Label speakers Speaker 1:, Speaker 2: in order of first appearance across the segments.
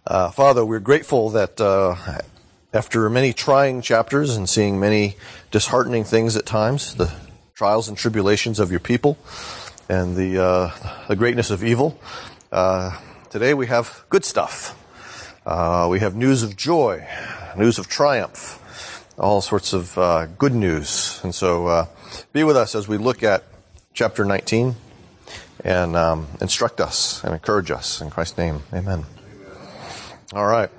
Speaker 1: Father, we're grateful that after many trying chapters and seeing many disheartening things at times, the trials and tribulations of your people and the greatness of evil, today we have good stuff. We have news of joy, news of triumph, all sorts of good news. And so be with us as we look at chapter 19 and instruct us and encourage us. In Christ's name, amen. All right.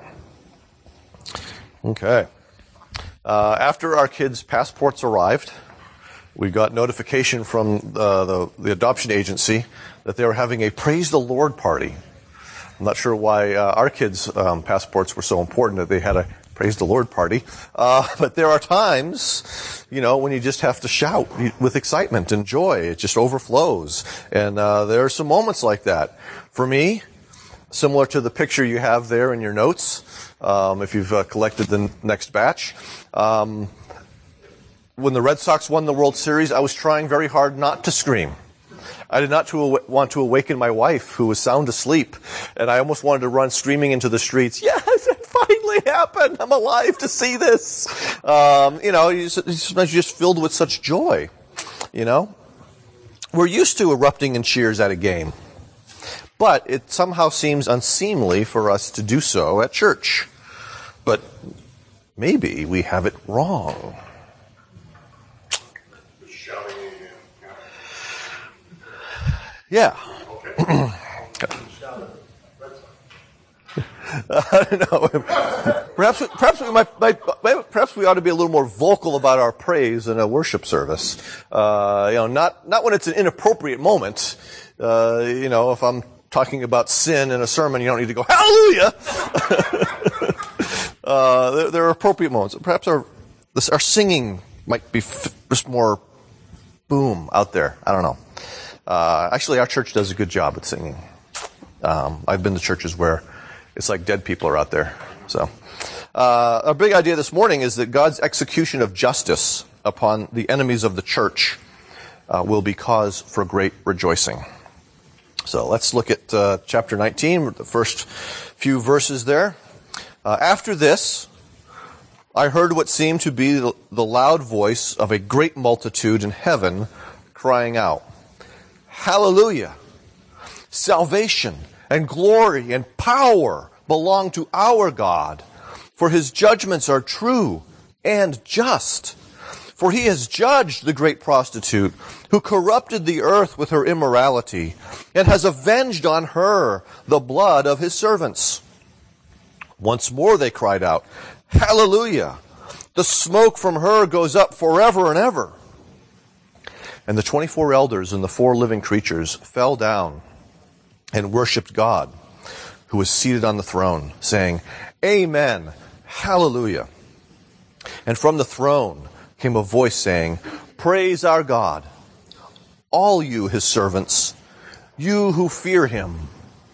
Speaker 1: Okay. After our kids' passports arrived, we got notification from the adoption agency that they were having a Praise the Lord party. I'm not sure why our kids' passports were so important that they had a Praise the Lord party. But there are times, when you just have to shout with excitement and joy. It just overflows. And there are some moments like that. For me, similar to the picture you have there in your notes, if you've collected the next batch. When the Red Sox won the World Series, I was trying very hard not to scream. I did not want to awaken my wife, who was sound asleep, and I almost wanted to run screaming into the streets. Yes, it finally happened! I'm alive to see this! Sometimes you're just filled with such joy, We're used to erupting in cheers at a game, but it somehow seems unseemly for us to do so at church. But maybe we have it wrong. Yeah. I don't know. Perhaps we ought to be a little more vocal about our praise in a worship service. Not when it's an inappropriate moment. If I'm talking about sin in a sermon, you don't need to go, hallelujah! There are appropriate moments. Perhaps our singing might be just more boom out there. I don't know. Actually, our church does a good job at singing. I've been to churches where it's like dead people are out there. So, our big idea this morning is that God's execution of justice upon the enemies of the church will be cause for great rejoicing. So let's look at chapter 19, the first few verses there. After this, I heard what seemed to be the loud voice of a great multitude in heaven crying out, Hallelujah! Salvation and glory and power belong to our God, for his judgments are true and just. For he has judged the great prostitute who corrupted the earth with her immorality and has avenged on her the blood of his servants. Once more they cried out, Hallelujah! The smoke from her goes up forever and ever. And the 24 elders and the 4 living creatures fell down and worshipped God, who was seated on the throne, saying, Amen, Hallelujah. And from the throne came a voice saying, Praise our God, all you his servants, you who fear him,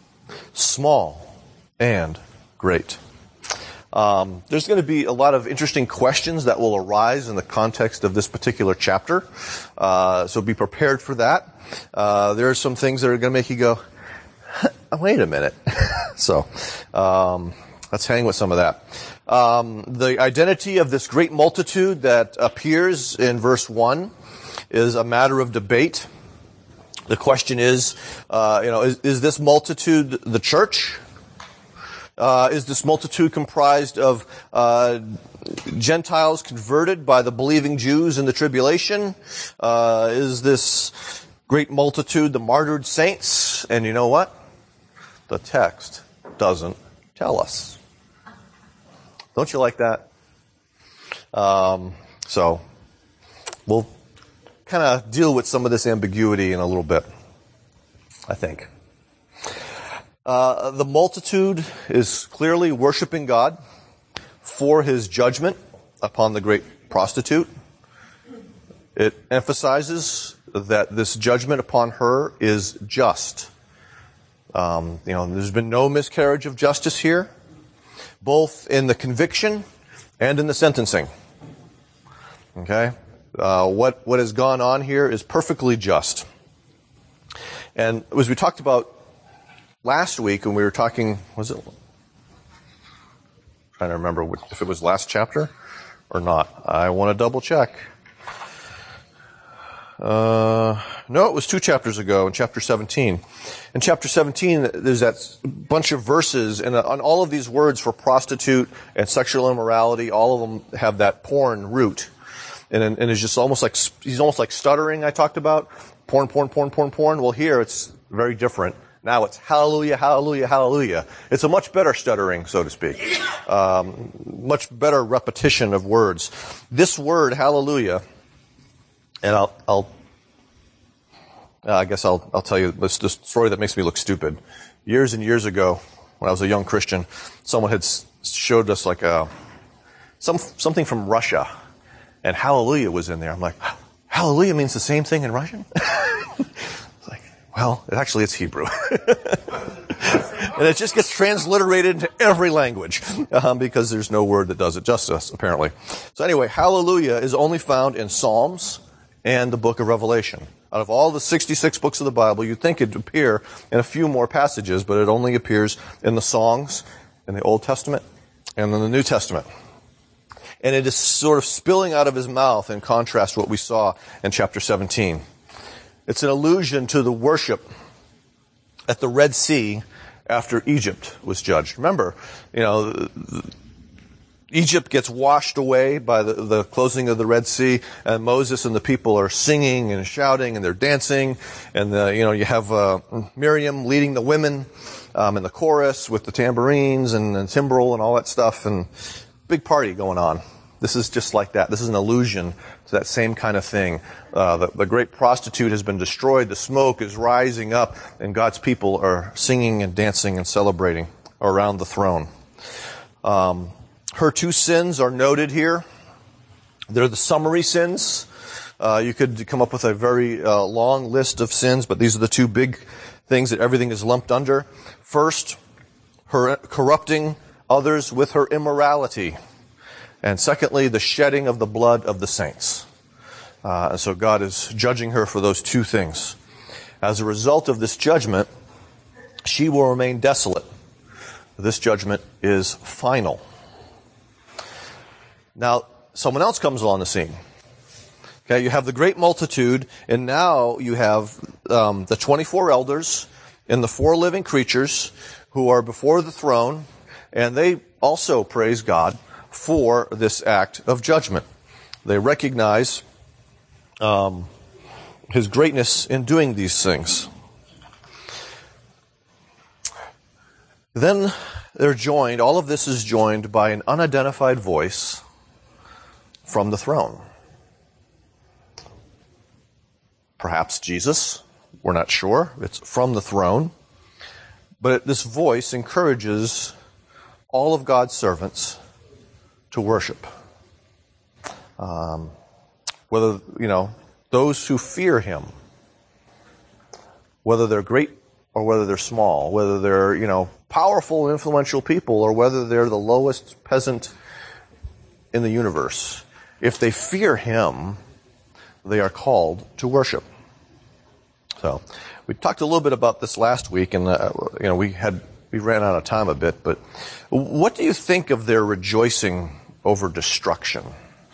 Speaker 1: small and great. There's going to be a lot of interesting questions that will arise in the context of this particular chapter. So be prepared for that. There are some things that are going to make you go, wait a minute. So, let's hang with some of that. The identity of this great multitude that appears in verse 1 is a matter of debate. The question is this multitude the church? Is this multitude comprised of Gentiles converted by the believing Jews in the tribulation? Is this great multitude the martyred saints? And you know what? The text doesn't tell us. Don't you like that? So we'll kind of deal with some of this ambiguity in a little bit, I think. The multitude is clearly worshiping God for his judgment upon the great prostitute. It emphasizes that this judgment upon her is just. There's been no miscarriage of justice here, both in the conviction and in the sentencing. Okay? What has gone on here is perfectly just. And as we talked about last week when we were talking, was it trying to remember if it was last chapter or not. I want to double check. No, it was 2 chapters ago in chapter 17. In chapter 17, there's that bunch of verses, and on all of these words for prostitute and sexual immorality, all of them have that porn root. And it's just he's almost like stuttering, I talked about. Porn. Well, here it's very different. Now it's hallelujah, hallelujah, hallelujah. It's a much better stuttering, so to speak. Much better repetition of words. This word, hallelujah, and I guess I'll tell you this story that makes me look stupid. Years and years ago, when I was a young Christian, someone had showed us like something from Russia, and hallelujah was in there. I'm like, hallelujah means the same thing in Russian? It's like, well, it's Hebrew. And it just gets transliterated into every language because there's no word that does it justice, apparently. So anyway, hallelujah is only found in Psalms and the book of Revelation. Out of all the 66 books of the Bible, you'd think it'd appear in a few more passages, but it only appears in the songs, in the Old Testament, and in the New Testament. And it is sort of spilling out of his mouth in contrast to what we saw in chapter 17. It's an allusion to the worship at the Red Sea after Egypt was judged. Remember, Egypt gets washed away by the closing of the Red Sea, and Moses and the people are singing and shouting and they're dancing, and you have Miriam leading the women in the chorus with the tambourines and timbrel and all that stuff, and big party going on. This is just like that. This is an allusion to that same kind of thing. The great prostitute has been destroyed. The smoke is rising up, and God's people are singing and dancing and celebrating around the throne. Her 2 sins are noted here. They're the summary sins. You could come up with a very long list of sins, but these are the 2 big things that everything is lumped under. First, her corrupting others with her immorality. And secondly, the shedding of the blood of the saints. And so God is judging her for those 2 things. As a result of this judgment, she will remain desolate. This judgment is final. Now, someone else comes along the scene. Okay, you have the great multitude, and now you have the 24 elders and the 4 living creatures who are before the throne, and they also praise God for this act of judgment. They recognize His greatness in doing these things. Then they're joined, all of this is joined by an unidentified voice from the throne. Perhaps Jesus, we're not sure. It's from the throne. But this voice encourages all of God's servants to worship. Whether, those who fear Him, whether they're great or whether they're small, whether they're, powerful and influential people or whether they're the lowest peasant in the universe. If they fear Him, they are called to worship. So, we talked a little bit about this last week, and we ran out of time a bit. But what do you think of their rejoicing over destruction?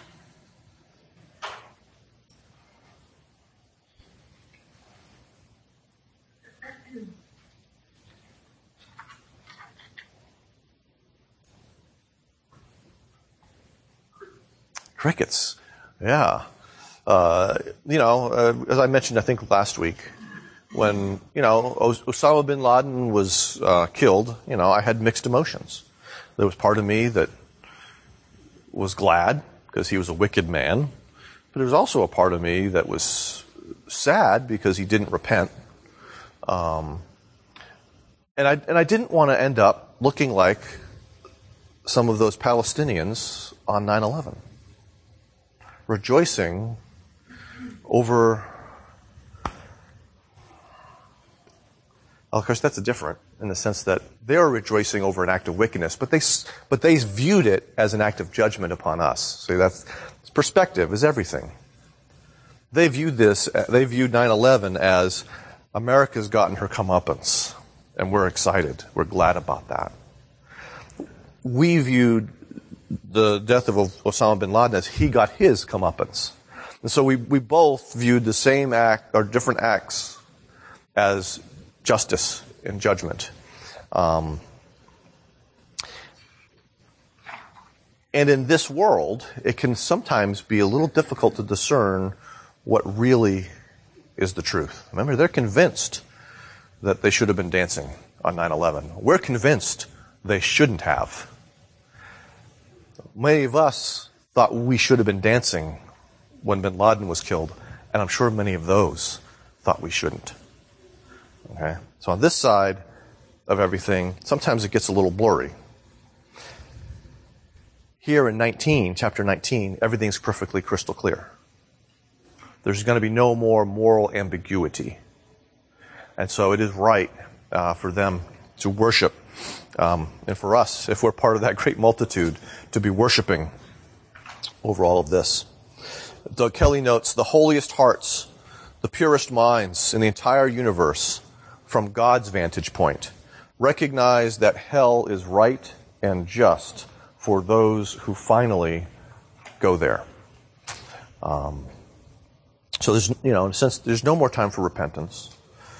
Speaker 1: Crickets. Yeah. As I mentioned, I think last week, when, Osama bin Laden was killed, I had mixed emotions. There was part of me that was glad because he was a wicked man, but there was also a part of me that was sad because he didn't repent. And I didn't want to end up looking like some of those Palestinians on 9/11. Rejoicing over, of course, that's different in the sense that they're rejoicing over an act of wickedness, but they viewed it as an act of judgment upon us. So that's perspective is everything. They viewed 9/11 as America's gotten her comeuppance, and we're excited. We're glad about that. we viewed the death of Osama bin Laden as he got his comeuppance. And so we both viewed the same act, or different acts, as justice and judgment. And in this world, it can sometimes be a little difficult to discern what really is the truth. Remember, they're convinced that they should have been dancing on 9/11. We're convinced they shouldn't have. Many of us thought we should have been dancing when bin Laden was killed, and I'm sure many of those thought we shouldn't. Okay? So on this side of everything, sometimes it gets a little blurry. Here in chapter 19, everything's perfectly crystal clear. There's going to be no more moral ambiguity. And so it is right for them to worship, and for us, if we're part of that great multitude, to be worshiping over all of this. Doug Kelly notes, the holiest hearts, the purest minds in the entire universe, from God's vantage point, recognize that hell is right and just for those who finally go there. So there's, in a sense, there's no more time for repentance.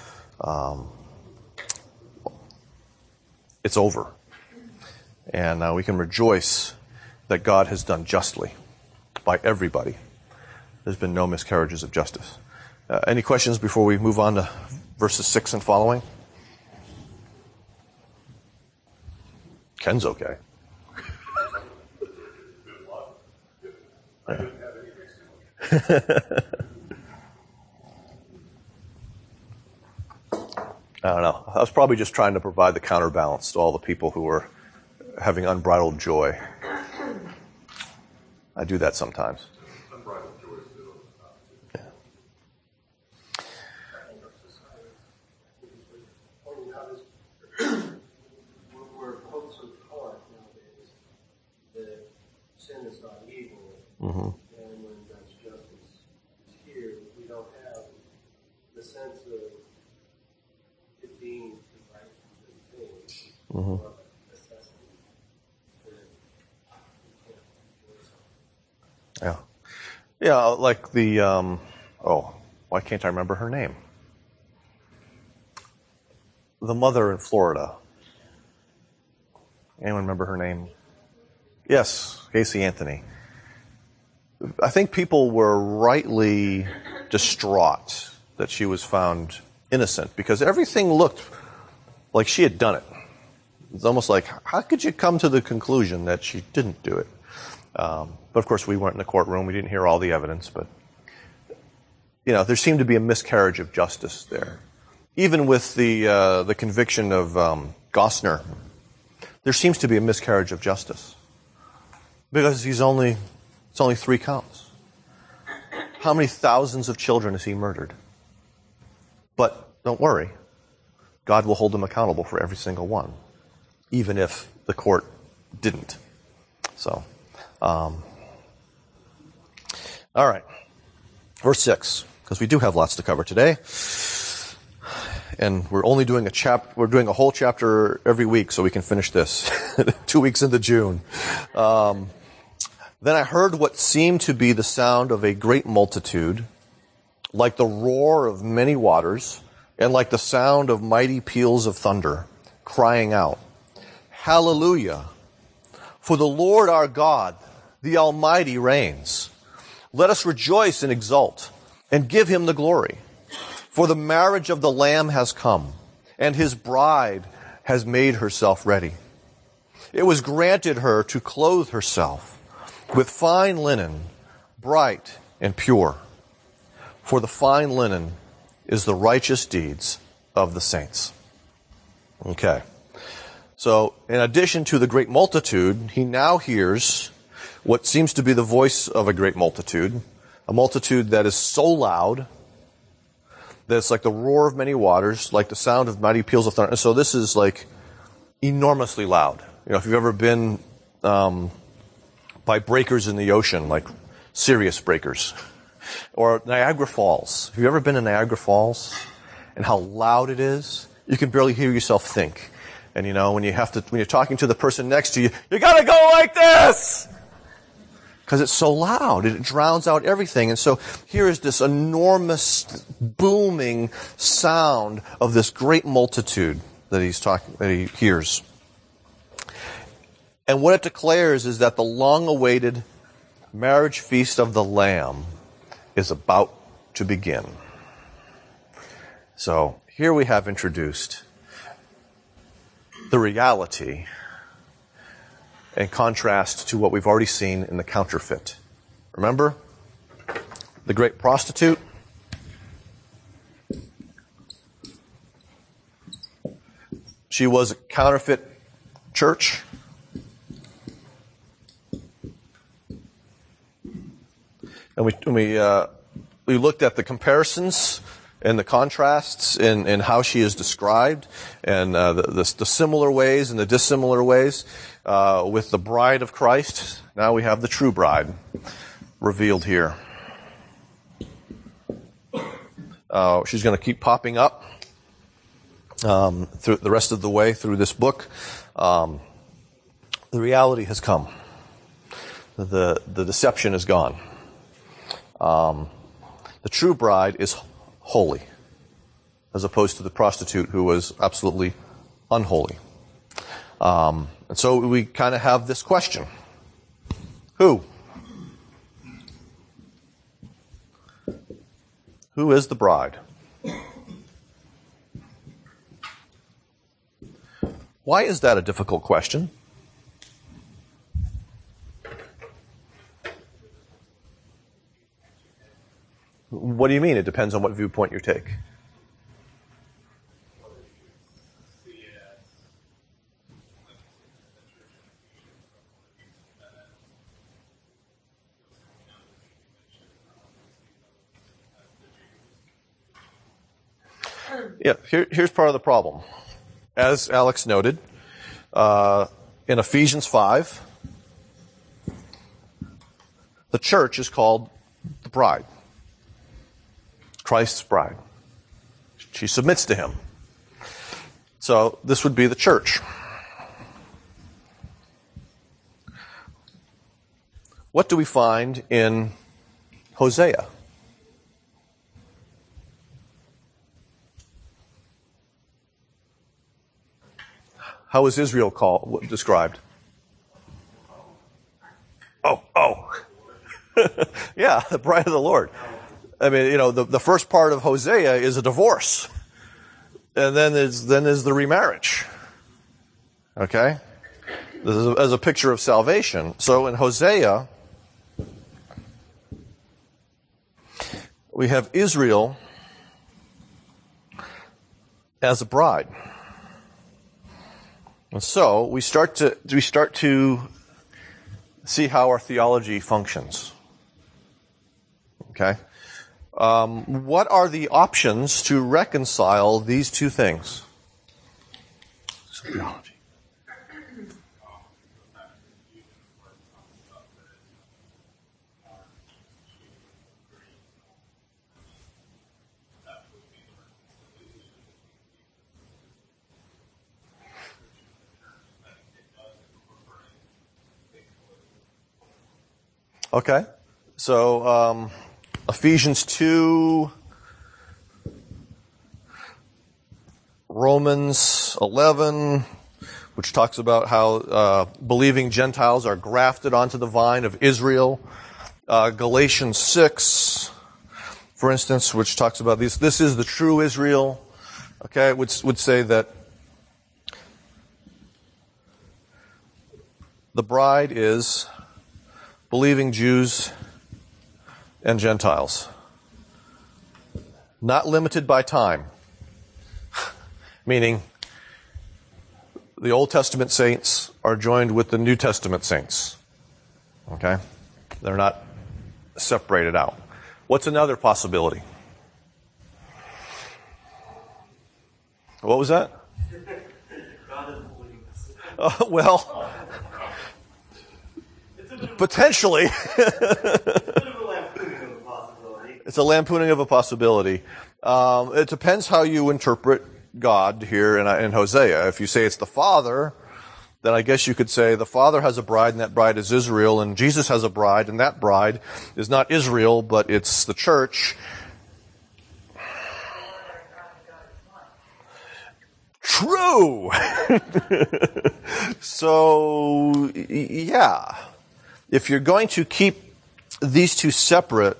Speaker 1: It's over. And we can rejoice that God has done justly by everybody. There's been no miscarriages of justice. Any questions before we move on to verses 6 and following? Ken's okay. Yeah. I don't know. I was probably just trying to provide the counterbalance to all the people who were having unbridled joy. I do that sometimes.
Speaker 2: Unbridled joy is still
Speaker 1: Yeah.
Speaker 3: Where hope so hard nowadays that sin is not evil,
Speaker 1: Mm-hmm.
Speaker 3: and when God's justice is here, we don't have the sense of it being the right thing,
Speaker 1: Mm-hmm.
Speaker 3: or necessity that we can't enjoy something.
Speaker 1: Yeah. Yeah, like the, why can't I remember her name? The mother in Florida. Anyone remember her name? Yes, Casey Anthony. I think people were rightly distraught that she was found innocent because everything looked like she had done it. It's almost like, how could you come to the conclusion that she didn't do it? But of course, we weren't in the courtroom. We didn't hear all the evidence. But, there seemed to be a miscarriage of justice there. Even with the conviction of Gosner, there seems to be a miscarriage of justice. Because it's only 3 counts. How many thousands of children has he murdered? But don't worry. God will hold him accountable for every single one, even if the court didn't. So, all right. Verse 6, because we do have lots to cover today. And we're only doing we're doing a whole chapter every week so we can finish this. 2 weeks into June. Then I heard what seemed to be the sound of a great multitude, like the roar of many waters, and like the sound of mighty peals of thunder, crying out, Hallelujah! For the Lord our God, the Almighty, reigns. Let us rejoice and exult, and give him the glory. For the marriage of the Lamb has come, and his bride has made herself ready. It was granted her to clothe herself with fine linen, bright and pure. For the fine linen is the righteous deeds of the saints. Okay. So, in addition to the great multitude, he now hears what seems to be the voice of a great multitude, a multitude that is so loud that it's like the roar of many waters, like the sound of mighty peals of thunder. And so this is like enormously loud. If you've ever been by breakers in the ocean, like serious breakers, or Niagara Falls. Have you ever been in Niagara Falls and how loud it is? You can barely hear yourself think. And when you're talking to the person next to you, you gotta go like this! Because it's so loud. It drowns out everything. And so here is this enormous booming sound of this great multitude that he hears. And what it declares is that the long-awaited marriage feast of the Lamb is about to begin. So here we have introduced the reality in contrast to what we've already seen in the counterfeit. Remember the great prostitute? She was a counterfeit church. And we looked at the comparisons and the contrasts in how she is described, and the similar ways and the dissimilar ways with the bride of Christ. Now we have the true bride revealed here. She's going to keep popping up through the rest of the way through this book. The reality has come. The deception is gone. The true bride is holy, as opposed to the prostitute who was absolutely unholy. And so we kind of have this question. Who? Who is the bride? Why is that a difficult question? What do you mean? It depends on what viewpoint you take. Yeah, here's part of the problem. As Alex noted, in Ephesians 5, the church is called the bride. Christ's bride. She submits to him. So this would be the church. What do we find in Hosea? How is Israel described? Oh. Yeah, the bride of the Lord. I mean, the first part of Hosea is a divorce. And then there's the remarriage. Okay? This is as a picture of salvation. So in Hosea, we have Israel as a bride. And so we start to see how our theology functions. Okay? What are the options to reconcile these two things? Theology. Okay. So, Ephesians 2, Romans 11, which talks about how believing Gentiles are grafted onto the vine of Israel. Galatians 6, for instance, which talks about this is the true Israel. Okay, would say that the bride is believing Jews and Gentiles. Not limited by time. Meaning, the Old Testament saints are joined with the New Testament saints. Okay? They're not separated out. What's another possibility? What was that? Well, potentially. It's a lampooning of a possibility. It depends how you interpret God here in Hosea. If you say it's the Father, then I guess you could say the Father has a bride, and that bride is Israel, and Jesus has a bride, and that bride is not Israel, but it's the church. True! So, yeah. If you're going to keep these two separate,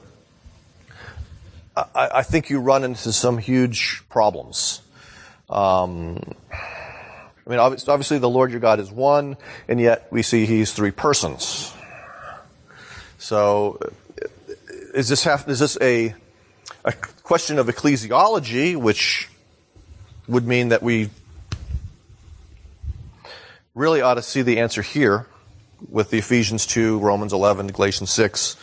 Speaker 1: I think you run into some huge problems. I mean, obviously the Lord your God is one, and yet we see He's three persons. So, is this a question of ecclesiology, which would mean that we really ought to see the answer here with the Ephesians 2, Romans 11, Galatians 6?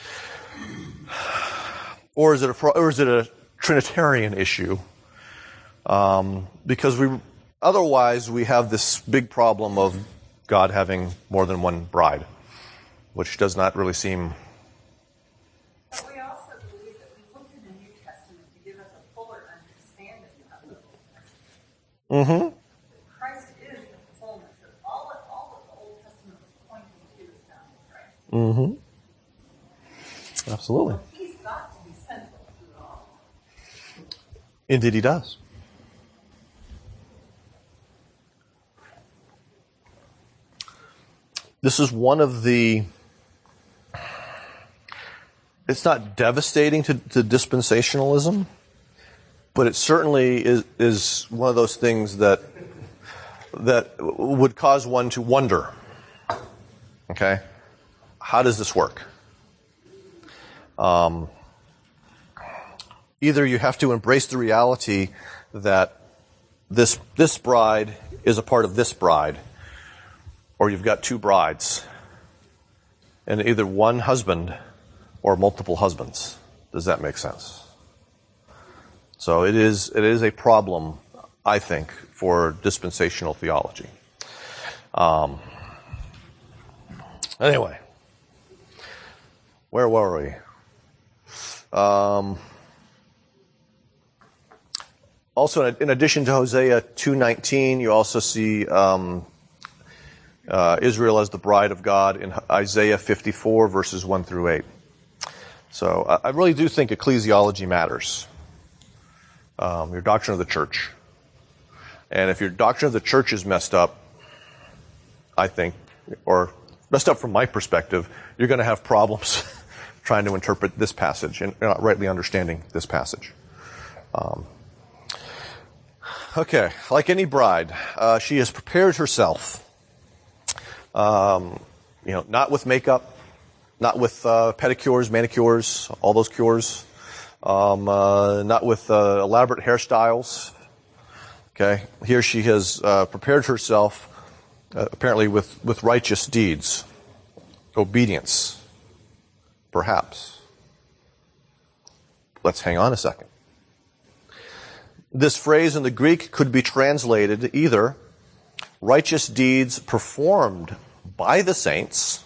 Speaker 1: Or is it a Trinitarian issue? Because otherwise we have this big problem of God having more than one bride, which does not really seem.
Speaker 4: But we also believe that we look to the New Testament to give us a fuller understanding of the Old Testament. Christ is the fullness of all that the Old Testament was pointing to is found in Christ.
Speaker 1: Absolutely.
Speaker 4: So He's got to be central to it all.
Speaker 1: Indeed, He does. This is one of the. It's not devastating to dispensationalism, but it certainly is one of those things that would cause one to wonder. Okay, how does this work? Either you have to embrace the reality that this bride is a part of this bride, or you've got two brides, and either one husband or multiple husbands. Does that make sense? So it is a problem, I think, for dispensational theology. Anyway, where were we? Also, in addition to Hosea 2:19, you also see Israel as the bride of God in Isaiah 54, verses 1 through 8. So I really do think ecclesiology matters. Your doctrine of the church. And if your doctrine of the church is messed up, I think, or messed up from my perspective, you're going to have problems trying to interpret this passage and rightly understanding this passage. Okay, like any bride, she has prepared herself. Not with makeup, not with pedicures, manicures, all those cures, not with elaborate hairstyles. Okay, here she has prepared herself, apparently with righteous deeds, obedience, perhaps. Let's hang on a second. This phrase in the Greek could be translated either righteous deeds performed by the saints,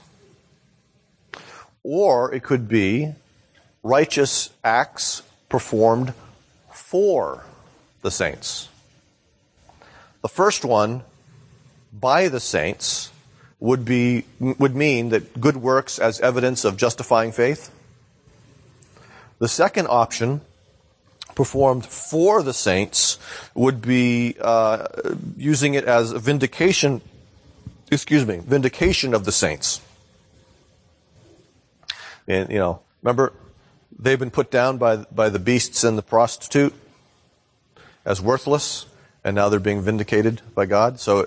Speaker 1: or it could be righteous acts performed for the saints. The first one, by the saints, would mean that good works as evidence of justifying faith. The second option, performed for the saints, would be using it as a vindication of the saints. And, remember, they've been put down by the beasts and the prostitute as worthless, and now they're being vindicated by God. So,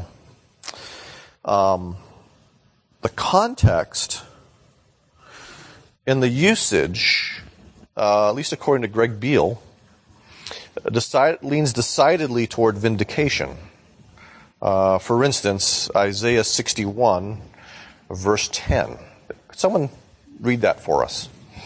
Speaker 1: the context and the usage, at least according to Greg Beale, leans decidedly toward vindication. For instance, Isaiah 61, verse 10. Could someone read that for us?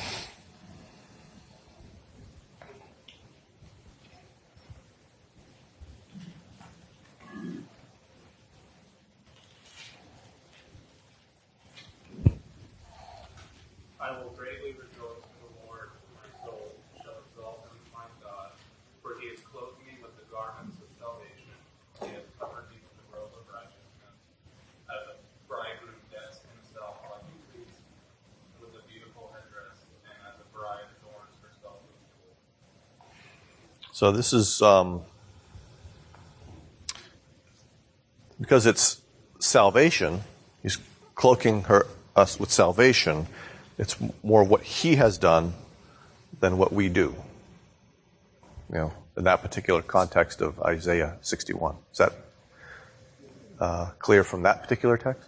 Speaker 5: I will greatly rejoice in the Lord, my soul shall exalt in my God, for He has clothed me with the garments of
Speaker 1: So this is because it's salvation. He's cloaking us with salvation. It's more what he has done than what we do. In that particular context of Isaiah 61. Is that clear from that particular text?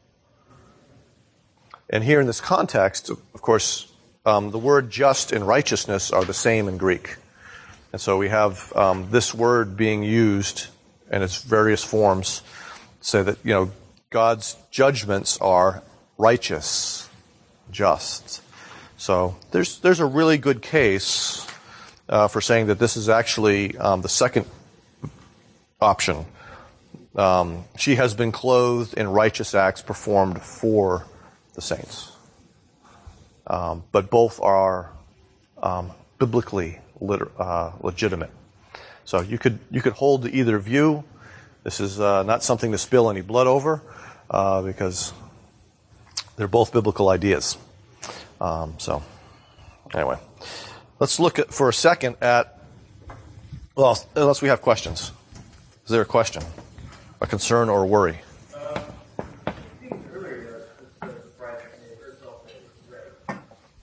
Speaker 1: And here in this context, of course, the word just and righteousness are the same in Greek. And so we have this word being used in its various forms to say that, God's judgments are righteous, just. So there's a really good case for saying that this is actually the second option. She has been clothed in righteous acts performed for the saints. But both are biblically legitimate. So you could hold to either view. This is not something to spill any blood over, because they're both biblical ideas. So anyway, let's look for a second at, well, unless we have questions. Is there a question, a concern, or a worry?
Speaker 3: I think earlier the bride made herself ready.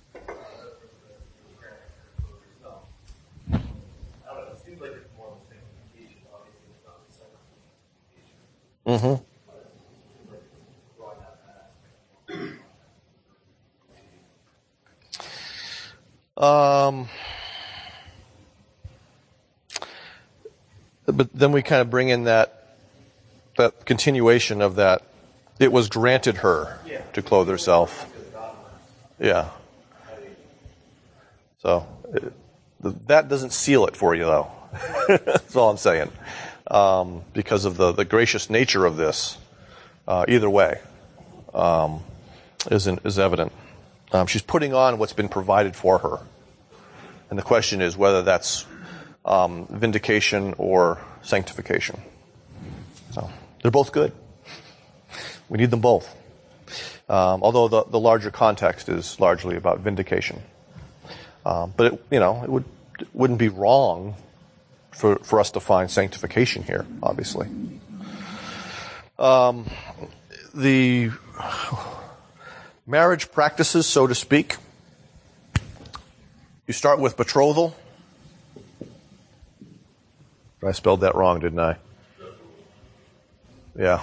Speaker 3: I don't know. It seems like it's more of the sanctification. Obviously, it's not the sanctification.
Speaker 1: Mm-hmm. But then we kind of bring in that continuation of that. It was granted her to clothe herself. Yeah. So that doesn't seal it for you, though. That's all I'm saying. Because of the gracious nature of this, either way, is evident. She's putting on what's been provided for her. And the question is whether that's vindication or sanctification. So they're both good. We need them both. Although the larger context is largely about vindication. But it wouldn't be wrong for us to find sanctification here, obviously. The marriage practices, so to speak. You start with betrothal. I spelled that wrong, didn't I? Yeah.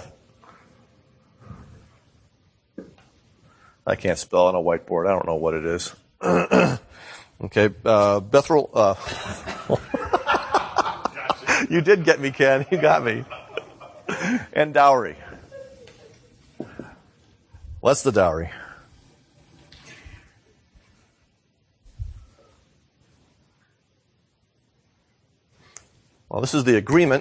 Speaker 1: I can't spell on a whiteboard. I don't know what it is. Okay, Bethuel. You did get me, Ken. You got me. And dowry. What's the dowry? Well, this is the agreement.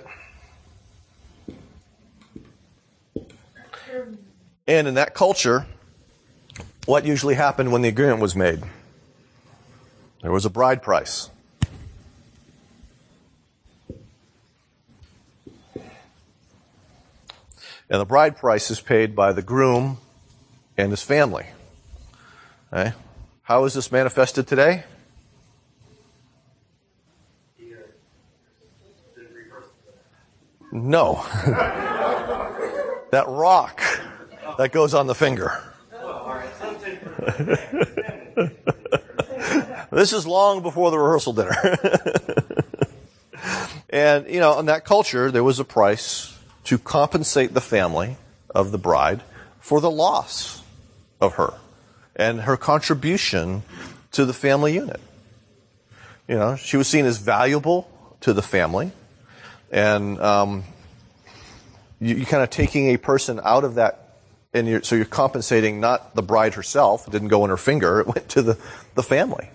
Speaker 1: And in that culture, what usually happened when the agreement was made? There was a bride price. And the bride price is paid by the groom and his family. Okay? How is this manifested today? No. That rock that goes on the finger. This is long before the rehearsal dinner. And, in that culture, there was a price to compensate the family of the bride for the loss of her and her contribution to the family unit. She was seen as valuable to the family. And you kind of taking a person out of that, and so you're compensating not the bride herself. It didn't go in her finger. It went to the family.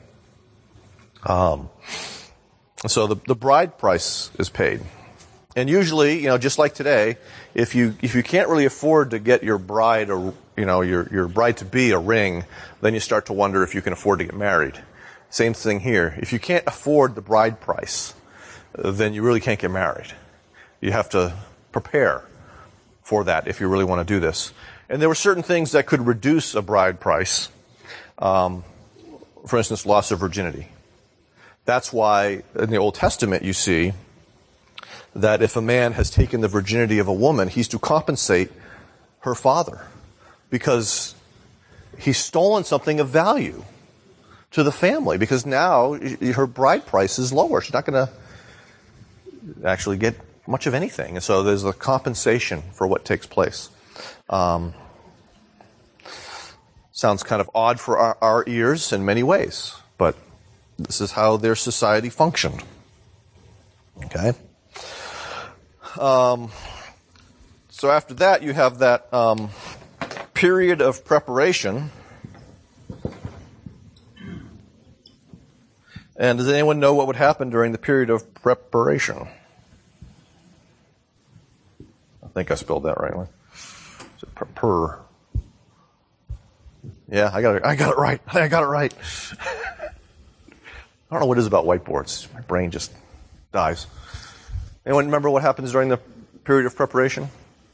Speaker 1: So the bride price is paid. And usually, just like today, if you can't really afford to get your bride your bride to be a ring, then you start to wonder if you can afford to get married. Same thing here. If you can't afford the bride price, then you really can't get married. You have to prepare for that if you really want to do this. And there were certain things that could reduce a bride price. For instance, loss of virginity. That's why in the Old Testament you see that if a man has taken the virginity of a woman, he's to compensate her father because he's stolen something of value to the family, because now her bride price is lower. She's not going to actually get much of anything. And so there's a compensation for what takes place. Sounds kind of odd for our ears in many ways, but this is how their society functioned. Okay? So after that, you have that period of preparation. And does anyone know what would happen during the period of preparation? I think I spelled that right. Is it prepare? Yeah, I got it right. I got it right. I don't know what it is about whiteboards. My brain just dies. Anyone remember what happens during the period of preparation?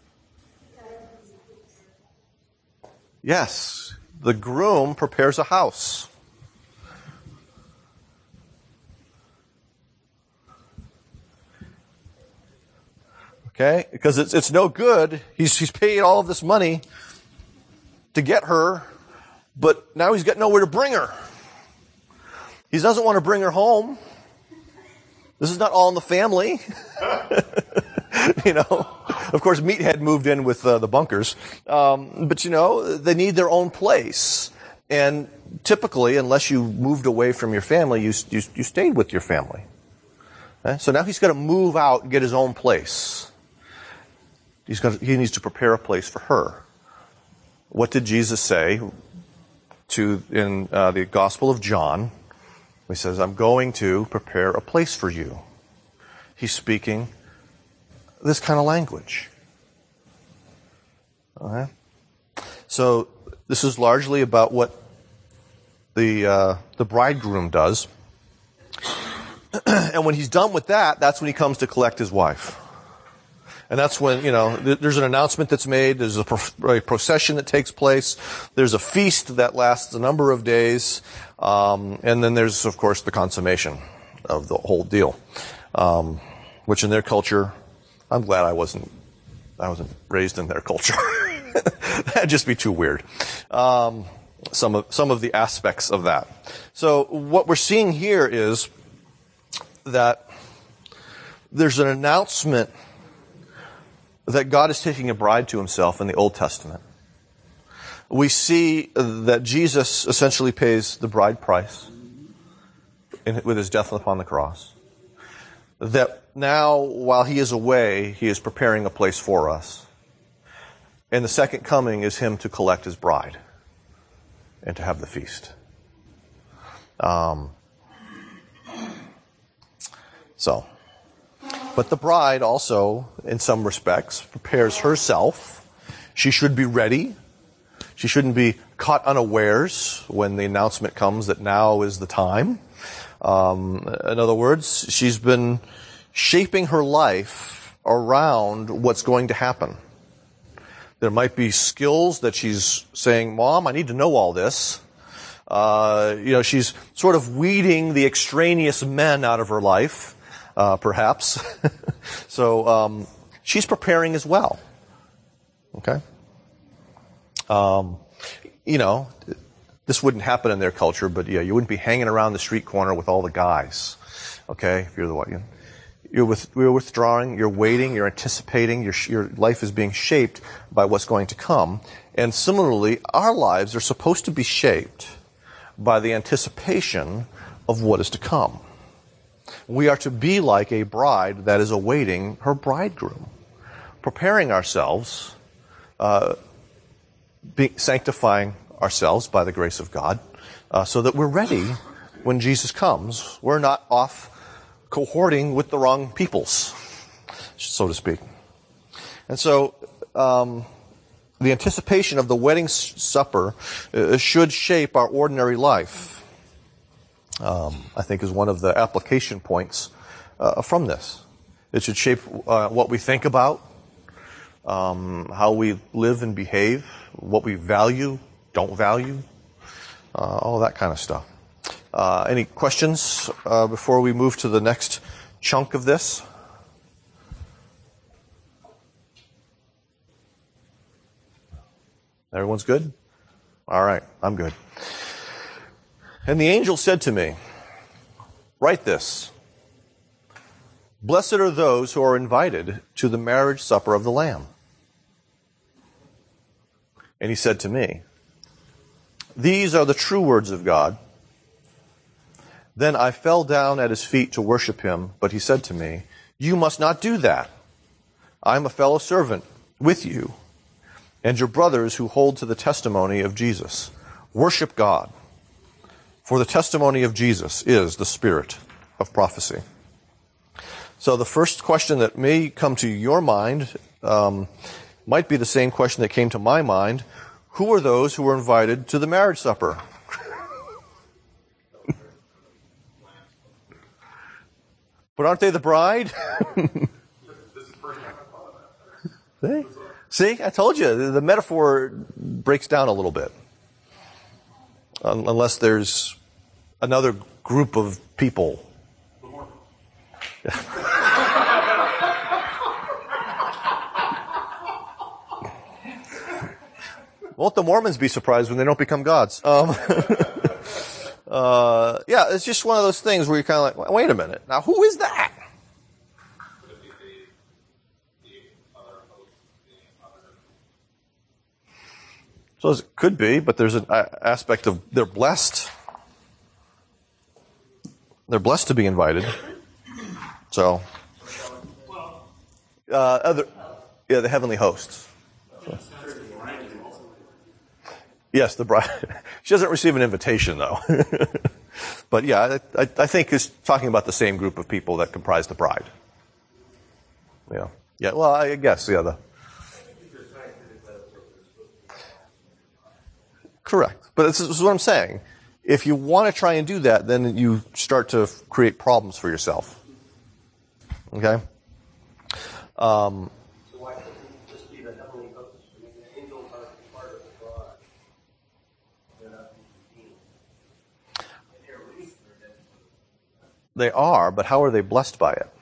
Speaker 1: Yes. The groom prepares a house. Okay? Because it's no good. He's paid all of this money to get her, but now he's got nowhere to bring her. He doesn't want to bring her home. This is not all in the family. Of course, Meathead moved in with the Bunkers. But they need their own place. And typically, unless you moved away from your family, you stayed with your family. Okay? So now he's got to move out and get his own place. He needs to prepare a place for her. What did Jesus say in the Gospel of John? He says, I'm going to prepare a place for you. He's speaking this kind of language. Okay? So this is largely about what the bridegroom does. And when he's done with that, that's when he comes to collect his wife. And that's when, there's an announcement that's made, there's a procession that takes place, there's a feast that lasts a number of days, and then there's, of course, the consummation of the whole deal. Which in their culture, I'm glad I wasn't raised in their culture. That'd just be too weird. Some of the aspects of that. So what we're seeing here is that there's an announcement that God is taking a bride to himself in the Old Testament. We see that Jesus essentially pays the bride price with his death upon the cross. That now, while he is away, he is preparing a place for us. And the second coming is him to collect his bride and to have the feast. But the bride also, in some respects, prepares herself. She should be ready. She shouldn't be caught unawares when the announcement comes that now is the time. In other words, she's been shaping her life around what's going to happen. There might be skills that she's saying, Mom, I need to know all this. She's sort of weeding the extraneous men out of her life. Perhaps. So, she's preparing as well. Okay? This wouldn't happen in their culture, but yeah, you wouldn't be hanging around the street corner with all the guys. Okay? If you're the one. You're withdrawing, you're waiting, you're anticipating, your life is being shaped by what's going to come. And similarly, our lives are supposed to be shaped by the anticipation of what is to come. We are to be like a bride that is awaiting her bridegroom, preparing ourselves, sanctifying ourselves by the grace of God, so that we're ready when Jesus comes. We're not off cohorting with the wrong peoples, so to speak. And so the anticipation of the wedding supper should shape our ordinary life. I think is one of the application points from this. It should shape what we think about, how we live and behave, what we value, don't value, all that kind of stuff. Any questions before we move to the next chunk of this? Everyone's good? All right, I'm good. And the angel said to me, "Write this. Blessed are those who are invited to the marriage supper of the Lamb." And he said to me, "These are the true words of God." Then I fell down at his feet to worship him, but he said to me, "You must not do that. I am a fellow servant with you and your brothers who hold to the testimony of Jesus. Worship God, for the testimony of Jesus is the spirit of prophecy." So the first question that may come to your mind might be the same question that came to my mind. Who are those who were invited to the marriage supper? But aren't they the bride? See, I told you, the metaphor breaks down a little bit. Unless there's another group of people. Won't the Mormons be surprised when they don't become gods? Yeah, it's just one of those things where you're kind of like, wait a minute, now who is that? So it could be, but there's an aspect of they're blessed. They're blessed to be invited. So, the heavenly hosts. So. Yes, the bride. She doesn't receive an invitation, though. But yeah, I think it's talking about the same group of people that comprise the bride. Yeah. Yeah. Well, I guess correct. But this is what I'm saying. If you want to try and do that, then you start to create problems for yourself. Okay?
Speaker 3: So why couldn't it just be the heavenly host? I mean, the angels are part of the bride. They're not being.
Speaker 1: They are, but how are they blessed by it?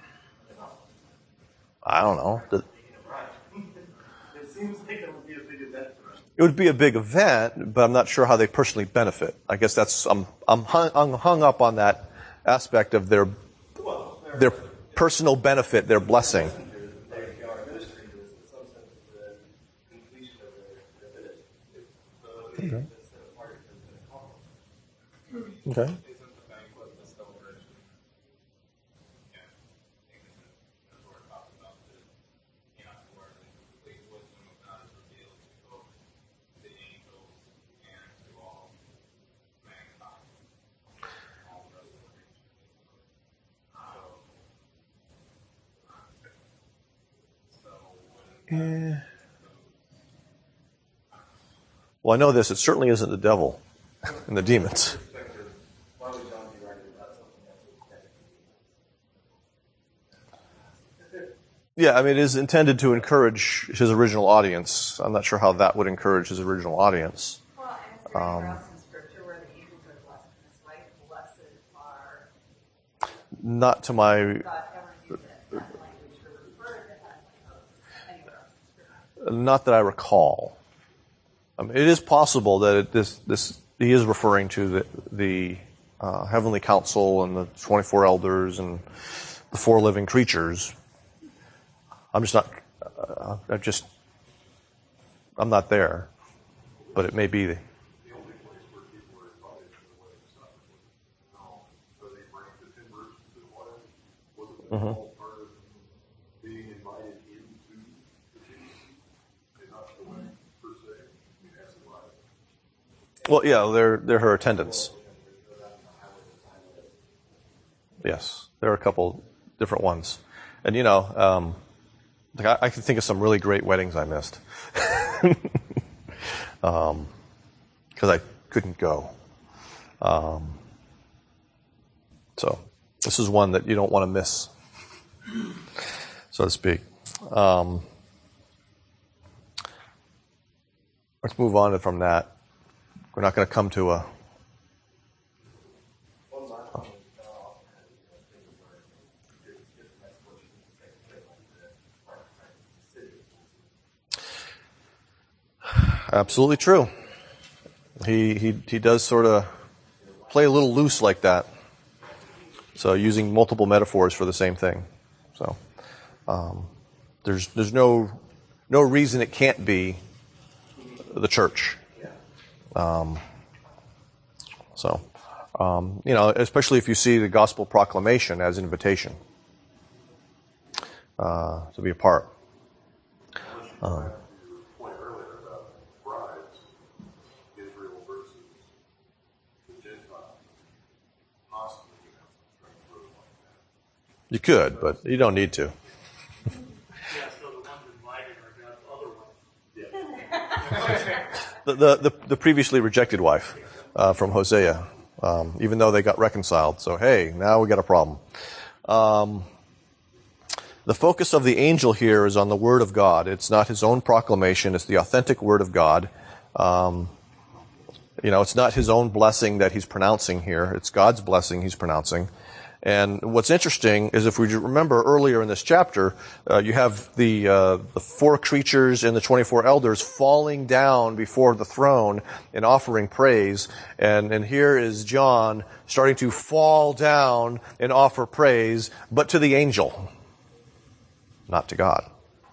Speaker 1: I don't know.
Speaker 3: It seems like it would be a big event for us.
Speaker 1: It would be a big event, but I'm not sure how they personally benefit. I guess that's I'm hung up on that aspect of their personal benefit, their blessing.
Speaker 3: Our ministry is, in some sense, the completion of their ministry.
Speaker 1: Okay. Well, I know this. It certainly isn't the devil and the demons.
Speaker 3: Why would John be writing about something that's
Speaker 1: Yeah, I mean, it is intended to encourage his original audience. I'm not sure how that would encourage his original audience.
Speaker 4: Well, and it's very gross in Scripture where the angels are blessed in this way. Blessed are
Speaker 1: Not to my,
Speaker 4: God ever used that language to refer to heavenly hosts anywhere else in Scripture.
Speaker 1: not that I recall. It is possible that he is referring to the heavenly council and the 24 elders and the 4 living creatures. I'm not there, but it may be.
Speaker 2: The only place where people are invited to the wedding supper, so they bring the timbers to the wedding. Wasn't that all part of being invited into the feast and not the wedding per se? I mean, as the bride.
Speaker 1: Well, yeah, they're her attendants. Yes, there are a couple different ones, and I can think of some really great weddings I missed because I couldn't go. So this is one that you don't want to miss, so to speak. Let's move on from that. We're not going to come to a Absolutely true. He does sort of play a little loose like that. So using multiple metaphors for the same thing. So there's no reason it can't be the church. Especially if you see the gospel proclamation as an invitation to be a part.
Speaker 2: Point earlier about bribes, Israel versus the Gentiles, possibly you have some strength like that.
Speaker 1: You could, but you don't need to.
Speaker 5: Yeah, so the ones invited are God's other ones.
Speaker 1: The previously rejected wife from Hosea, even though they got reconciled. So, hey, now we got a problem. The focus of the angel here is on the Word of God. It's not his own proclamation. It's the authentic Word of God. It's not his own blessing that he's pronouncing here. It's God's blessing he's pronouncing. And what's interesting is if we remember earlier in this chapter, you have the 4 creatures and the 24 elders falling down before the throne and offering praise. And here is John starting to fall down and offer praise, but to the angel, not to God.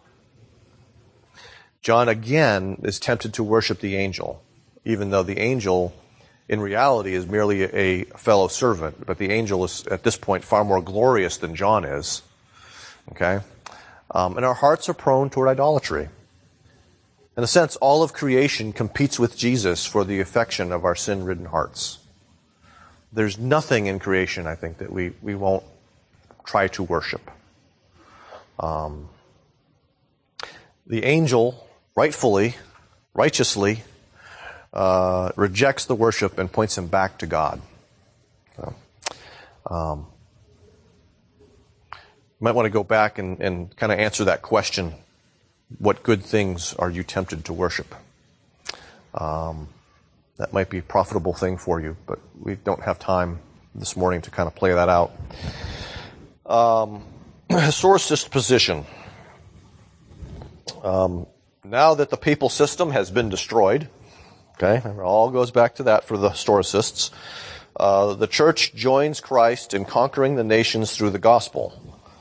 Speaker 1: John again is tempted to worship the angel, even though the angel in reality is merely a fellow servant, but the angel is at this point far more glorious than John is. Okay? And our hearts are prone toward idolatry. In a sense, all of creation competes with Jesus for the affection of our sin-ridden hearts. There's nothing in creation, I think, that we won't try to worship. The angel, righteously, rejects the worship and points him back to God. So, you might want to go back and kind of answer that question. What good things are you tempted to worship? That might be a profitable thing for you, but we don't have time this morning to kind of play that out. Historicist position. Now that the papal system has been destroyed, okay, it all goes back to that for the historicists, the church joins Christ in conquering the nations through the gospel.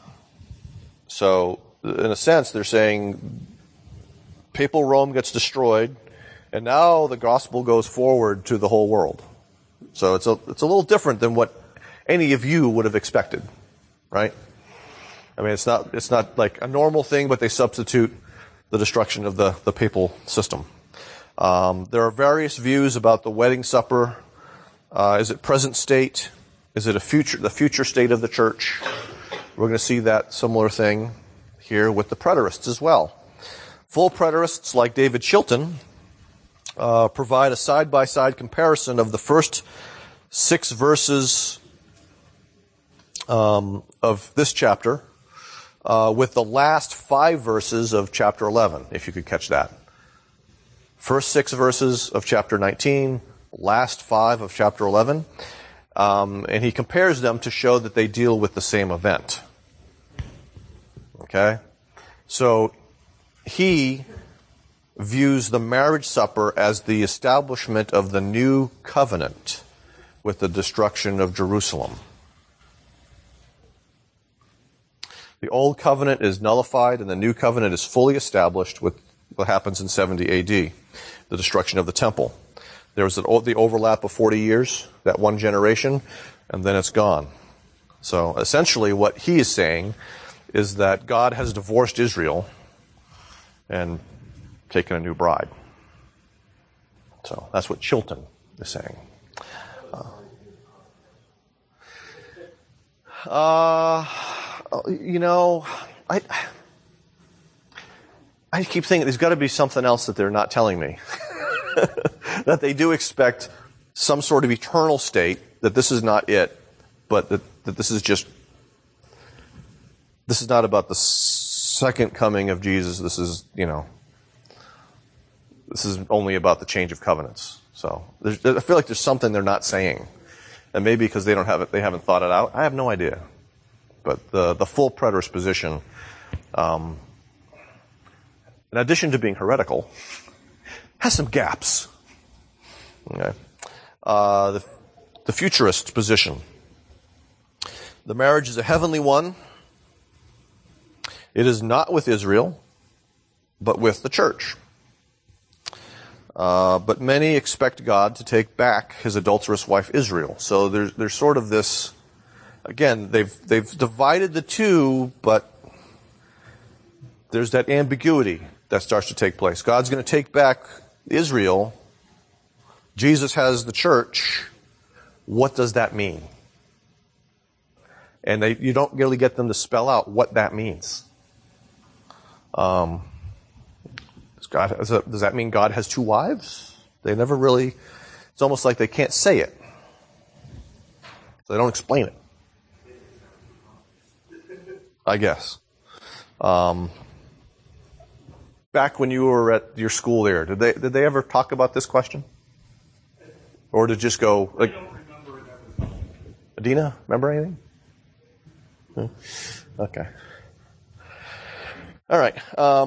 Speaker 1: So, in a sense, they're saying papal Rome gets destroyed, and now the gospel goes forward to the whole world. So it's a little different than what any of you would have expected, right? I mean, it's not like a normal thing, but they substitute the destruction of the papal system. There are various views about the wedding supper. Is it present state? Is it the future state of the church? We're going to see that similar thing here with the preterists as well. Full preterists like David Chilton provide a side-by-side comparison of the first 6 verses of this chapter with the last 5 verses of chapter 11, if you could catch that. First 6 verses of chapter 19, last 5 of chapter 11. And he compares them to show that they deal with the same event. Okay? So he views the marriage supper as the establishment of the new covenant with the destruction of Jerusalem. The old covenant is nullified and the new covenant is fully established with what happens in 70 AD, the destruction of the temple. There was the overlap of 40 years, that one generation, and then it's gone. So essentially what he is saying is that God has divorced Israel and taken a new bride. So that's what Chilton is saying. I keep thinking there's got to be something else that they're not telling me. That they do expect some sort of eternal state, that this is not it, but that this is not about the second coming of Jesus. This is only about the change of covenants. So I feel like there's something they're not saying. And maybe because they haven't thought it out. I have no idea. But the full preterist position, in addition to being heretical, has some gaps. Okay. The futurist position. The marriage is a heavenly one. It is not with Israel, but with the church. But many expect God to take back his adulterous wife Israel. So there's sort of this, again, they've divided the two, but there's that ambiguity that starts to take place. God's going to take back Israel. Jesus has the church. What does that mean? And you don't really get them to spell out what that means. Does that mean God has two wives? They never really, it's almost like they can't say it. So they don't explain it. I guess. Back when you were at your school there, did they ever talk about this question? Or did it just go, like,
Speaker 5: I don't remember it ever.
Speaker 1: Adina, remember anything? Okay. All right.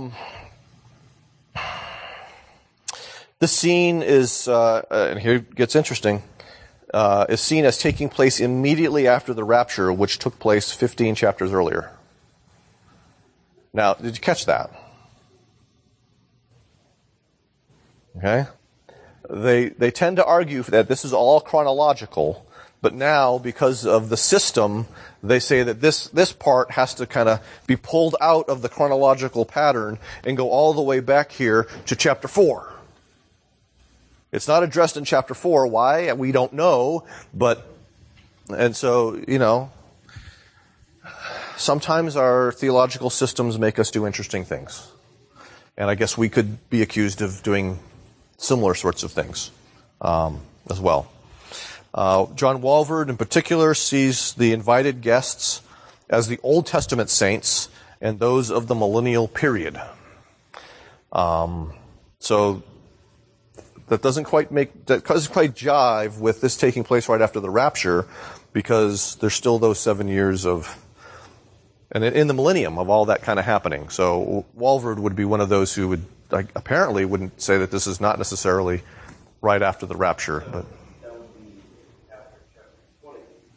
Speaker 1: This scene is, and here it gets interesting, is seen as taking place immediately after the rapture, which took place 15 chapters earlier. Now, did you catch that? Okay. They tend to argue that this is all chronological, but now, because of the system, they say that this part has to kind of be pulled out of the chronological pattern and go all the way back here to chapter 4. It's not addressed in chapter 4. Why? We don't know, and so, sometimes our theological systems make us do interesting things. And I guess we could be accused of doing similar sorts of things as well. John Walvoord, in particular, sees the invited guests as the Old Testament saints and those of the millennial period. So that doesn't quite jive with this taking place right after the rapture, because there's still those 7 years and in the millennium of all that kind of happening. So Walvoord would be one of those who would apparently wouldn't say that this is not necessarily right after the rapture, but.
Speaker 3: That would be after chapter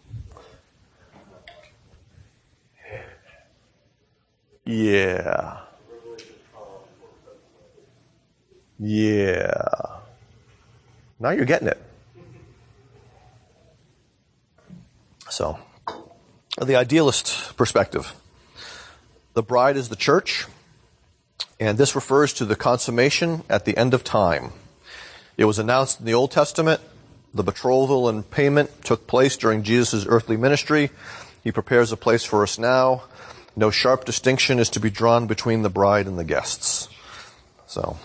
Speaker 3: 20.
Speaker 1: Yeah. Yeah. Now you're getting it. So, the idealist perspective. The bride is the church, and this refers to the consummation at the end of time. It was announced in the Old Testament. The betrothal and payment took place during Jesus' earthly ministry. He prepares a place for us now. No sharp distinction is to be drawn between the bride and the guests. So,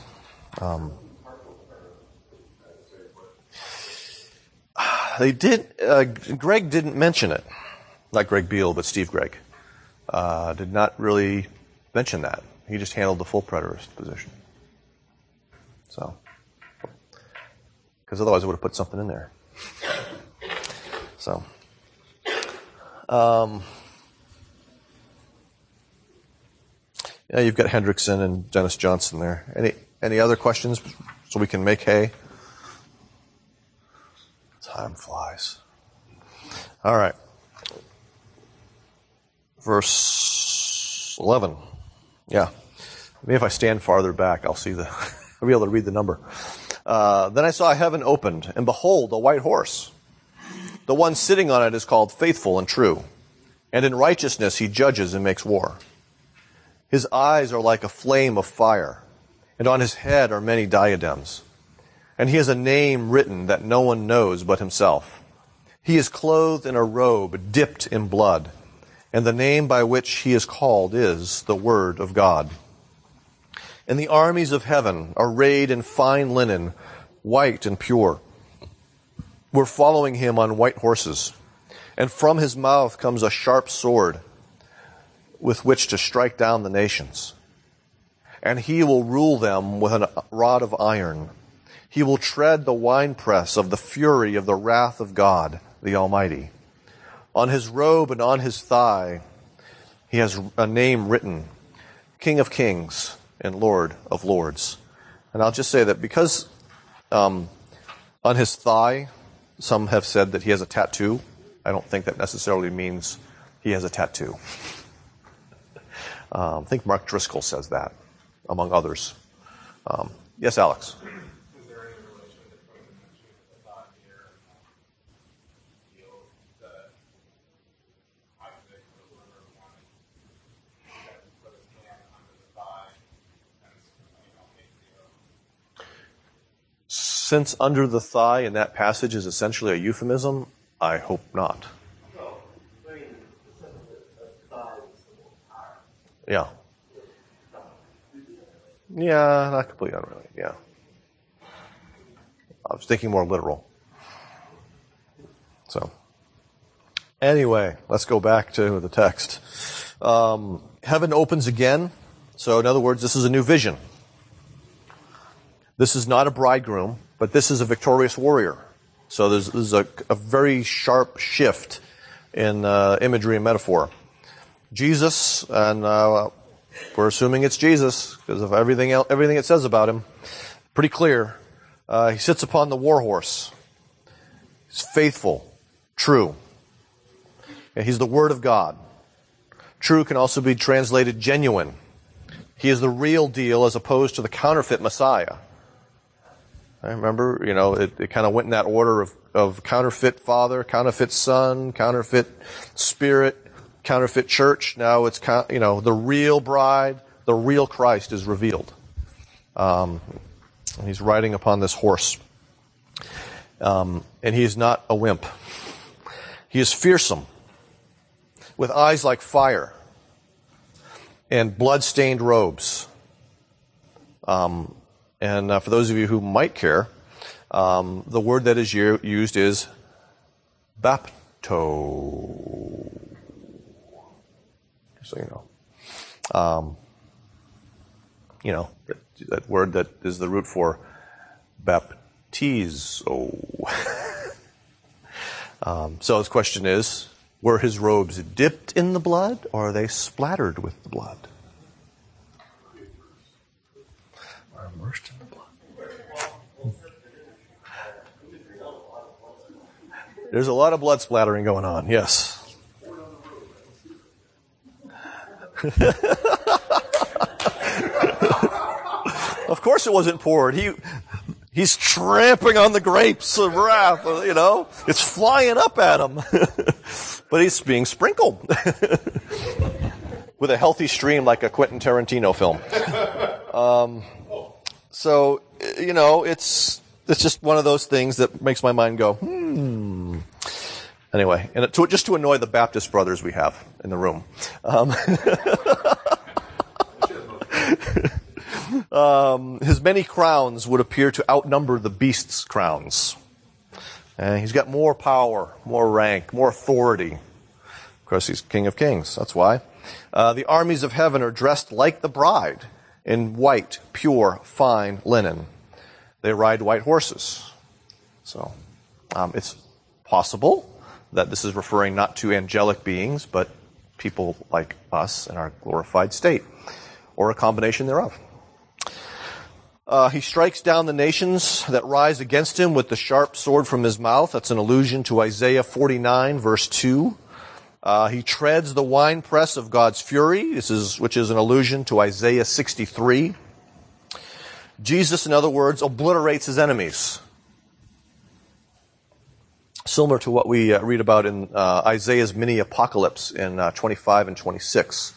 Speaker 1: they did. Greg didn't mention it. Not Greg Beal, but Steve Gregg. Did not really mention that. He just handled the full preterist position. So, because otherwise I would have put something in there. So, yeah, you've got Hendrickson and Dennis Johnson there. Any other questions so we can make hay? Time flies. All right. Verse 11. Yeah. Maybe if I stand farther back, I'll be able to read the number. Then I saw heaven opened, and behold, a white horse. The one sitting on it is called Faithful and True, and in righteousness he judges and makes war. His eyes are like a flame of fire, and on his head are many diadems. And he has a name written that no one knows but himself. He is clothed in a robe dipped in blood, and the name by which he is called is the Word of God. And the armies of heaven, arrayed in fine linen, white and pure, were following him on white horses. And from his mouth comes a sharp sword with which to strike down the nations. And he will rule them with a rod of iron. He will tread the winepress of the fury of the wrath of God, the Almighty. On his robe and on his thigh, he has a name written, King of Kings and Lord of Lords. And I'll just say that because on his thigh, some have said that he has a tattoo. I don't think that necessarily means he has a tattoo. I think Mark Driscoll says that, among others. Yes, Alex?
Speaker 6: Is there any relation to what you mentioned with the thought here? Feel that Isaac was one of the ones that put his hand under the thigh and, make the
Speaker 1: Since under the thigh in that passage is essentially a euphemism, I hope not.
Speaker 3: So, I mean, the sense that thigh is the more power.
Speaker 1: Yeah. Yeah, not completely unrelated, yeah. I was thinking more literal. So, anyway, let's go back to the text. Heaven opens again. So, in other words, this is a new vision. This is not a bridegroom, but this is a victorious warrior. So there's a very sharp shift in imagery and metaphor. Jesus, and we're assuming it's Jesus because of everything it says about him, pretty clear. He sits upon the war horse. He's faithful, true. And he's the Word of God. True can also be translated genuine. He is the real deal as opposed to the counterfeit Messiah. I remember, it kind of went in that order of counterfeit father, counterfeit son, counterfeit spirit, counterfeit church. Now it's, the real bride, the real Christ is revealed. And he's riding upon this horse. And he is not a wimp. He is fearsome, with eyes like fire and blood-stained robes. And for those of you who might care, the word that is used is bapto. So that word that is the root for baptizo. So his question is, were his robes dipped in the blood, or are they splattered with the blood? Immersed in the blood. There's a lot of blood splattering going on, yes. Of course it wasn't poured. He's tramping on the grapes of wrath, It's flying up at him. But he's being sprinkled. With a healthy stream like a Quentin Tarantino film. So, it's just one of those things that makes my mind go, Anyway, and just to annoy the Baptist brothers we have in the room. His many crowns would appear to outnumber the beast's crowns. And he's got more power, more rank, more authority. Of course, he's King of Kings. That's why. The armies of heaven are dressed like the bride in white, pure, fine linen. They ride white horses. So, it's possible that this is referring not to angelic beings, but people like us in our glorified state, or a combination thereof. He strikes down the nations that rise against him with the sharp sword from his mouth. That's an allusion to Isaiah 49, verse 2. He treads the winepress of God's fury, which is an allusion to Isaiah 63. Jesus, in other words, obliterates his enemies. Similar to what we read about in Isaiah's mini apocalypse in 25 and 26.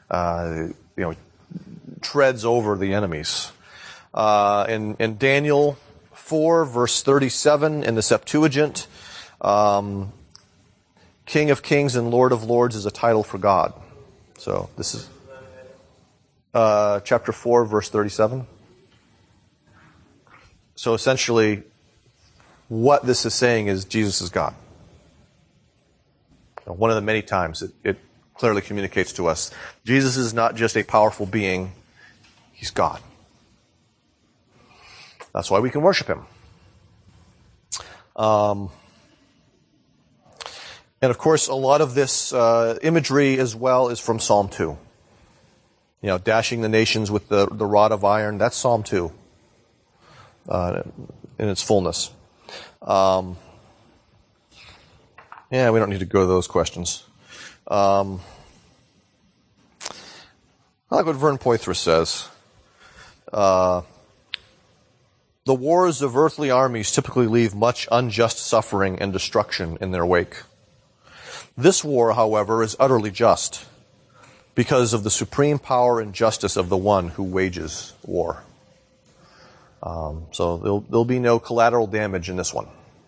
Speaker 1: Treads over the enemies. In Daniel 4, verse 37 in the Septuagint, King of Kings and Lord of Lords is a title for God. So this is chapter 4, verse 37. So essentially, what this is saying is Jesus is God. One of the many times it clearly communicates to us, Jesus is not just a powerful being, he's God. That's why we can worship him. And of course, a lot of this imagery as well is from Psalm 2. Dashing the nations with the rod of iron, that's Psalm 2. in its fullness. Yeah, we don't need to go to those questions. I like what Vern Poythress says. The wars of earthly armies typically leave much unjust suffering and destruction in their wake. This war, however, is utterly just because of the supreme power and justice of the one who wages war. So there'll be no collateral damage in this one.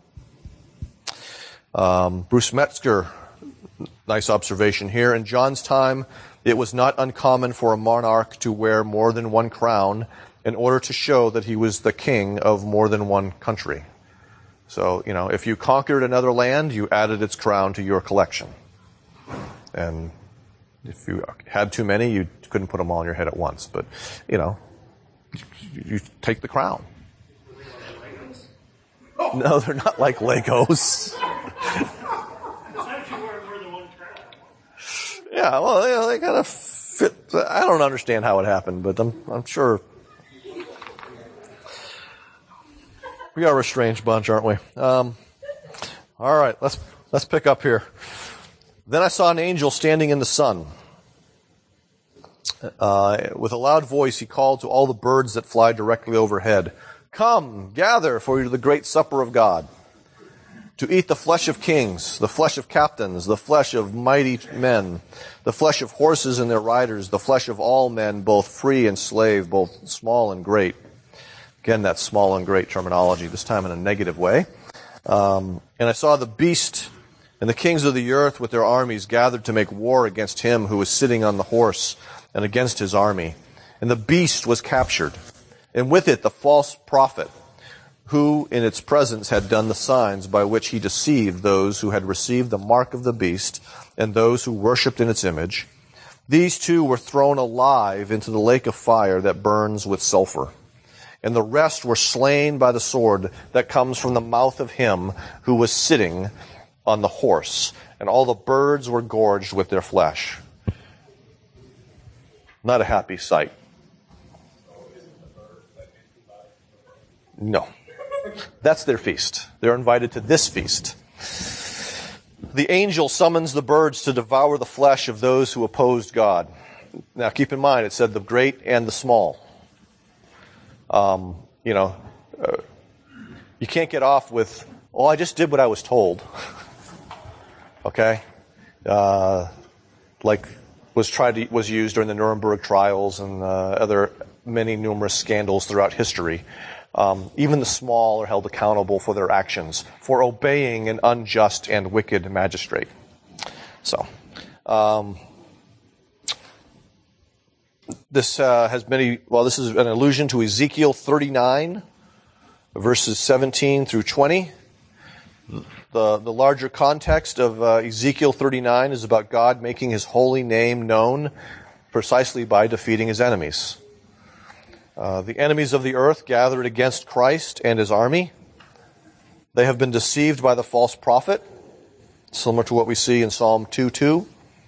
Speaker 1: Bruce Metzger, nice observation here. In John's time, it was not uncommon for a monarch to wear more than one crown in order to show that he was the king of more than one country. So, if you conquered another land, you added its crown to your collection. And if you had too many, you couldn't put them all on your head at once. But, you take the crown. No, they're not like Legos. Yeah, well, they kind of fit. I don't understand how it happened, but I'm sure. We are a strange bunch, aren't we? All right, let's pick up here. Then I saw an angel standing in the sun. With a loud voice, he called to all the birds that fly directly overhead, "Come, gather for the great supper of God, to eat the flesh of kings, the flesh of captains, the flesh of mighty men, the flesh of horses and their riders, the flesh of all men, both free and slave, both small and great." Again, that small and great terminology, this time in a negative way. And I saw the beast and the kings of the earth with their armies gathered to make war against him who was sitting on the horse and against his army. And the beast was captured, and with it the false prophet, who in its presence had done the signs by which he deceived those who had received the mark of the beast and those who worshipped in its image. These two were thrown alive into the lake of fire that burns with sulfur. And the rest were slain by the sword that comes from the mouth of him who was sitting on the horse. And all the birds were gorged with their flesh. Not a happy sight. No. That's their feast. They're invited to this feast. The angel summons the birds to devour the flesh of those who opposed God. Now keep in mind, it said the great and the small. You can't get off with, "Oh, I just did what I was told." Okay? Like was used during the Nuremberg trials and other many numerous scandals throughout history. Even the small are held accountable for their actions, for obeying an unjust and wicked magistrate. So, this this is an allusion to Ezekiel 39, verses 17 through 20. The larger context of Ezekiel 39 is about God making his holy name known precisely by defeating his enemies. The enemies of the earth gathered against Christ and his army. They have been deceived by the false prophet, similar to what we see in Psalm 2:2.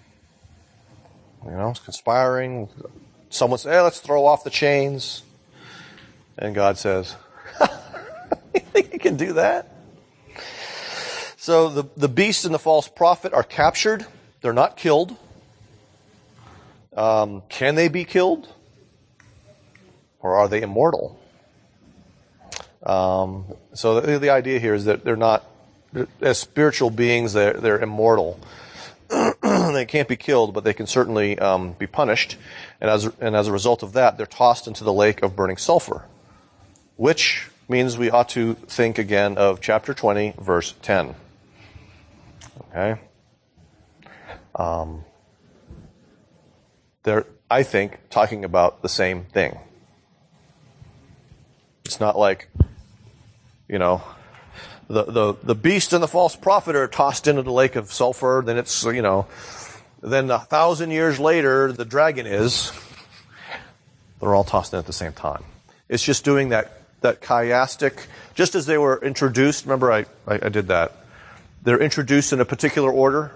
Speaker 1: Conspiring. Someone says, "Hey, let's throw off the chains." And God says, "You think you can do that?" So the beast and the false prophet are captured. They're not killed. Can they be killed? Or are they immortal? So the idea here is that they're not, as spiritual beings, they're immortal. They can't be killed, but they can certainly be punished. And as a result of that, they're tossed into the lake of burning sulfur, which means we ought to think again of chapter 20, verse 10. Okay? They're, I think, talking about the same thing. It's not like, the beast and the false prophet are tossed into the lake of sulfur, then it's, then 1,000 years later, the dragon is. They're all tossed in at the same time. It's just doing that chiastic, just as they were introduced. Remember, I did that. They're introduced in a particular order.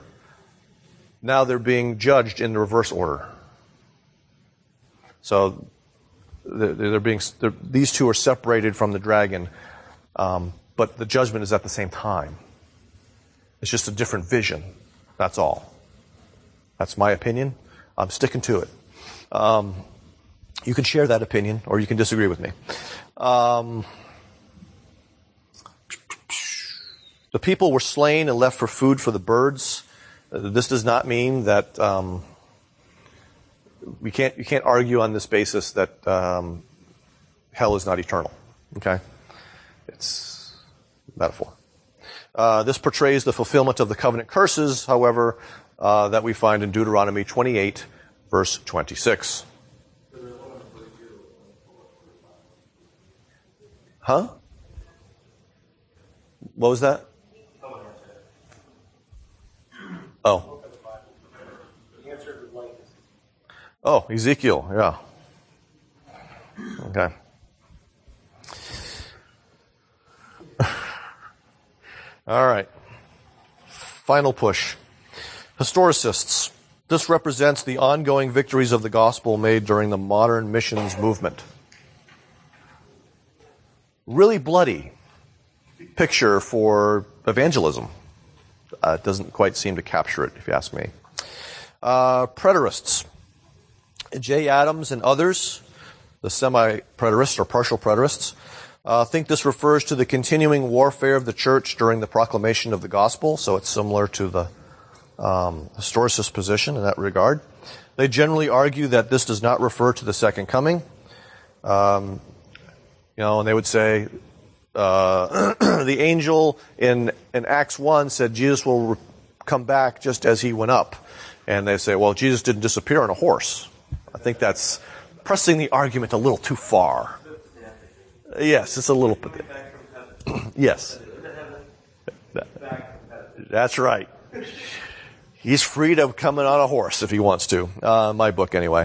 Speaker 1: Now they're being judged in the reverse order. So these two are separated from the dragon, but the judgment is at the same time. It's just a different vision. That's all. That's my opinion. I'm sticking to it. You can share that opinion, or you can disagree with me. The people were slain and left for food for the birds. This does not mean that you can't argue on this basis that hell is not eternal. Okay, it's a metaphor. This portrays the fulfillment of the covenant curses, however, that we find in Deuteronomy 28, verse 26. Huh? What was that? Oh. Oh, Ezekiel, yeah. Okay. All right. Final push. Historicists. This represents the ongoing victories of the gospel made during the modern missions movement. Really bloody picture for evangelism. It doesn't quite seem to capture it, if you ask me. Preterists. J. Adams and others, the semi-preterists or partial preterists, think this refers to the continuing warfare of the church during the proclamation of the gospel, so it's similar to the historicist position in that regard. They generally argue that this does not refer to the second coming. And they would say the angel in Acts 1 said Jesus will come back just as he went up. And they say, well, Jesus didn't disappear on a horse. I think that's pressing the argument a little too far. Yes, it's a little bit. Yes. That's right. He's free to come in on a horse if he wants to. My book, anyway.